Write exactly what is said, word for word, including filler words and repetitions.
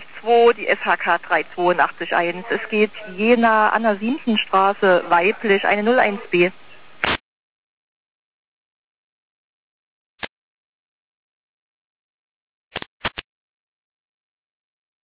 zwei, die S H K dreihundertzweiundachtzig eins. Es geht Jena an der Siemsenstraße, weiblich, eine null eins B.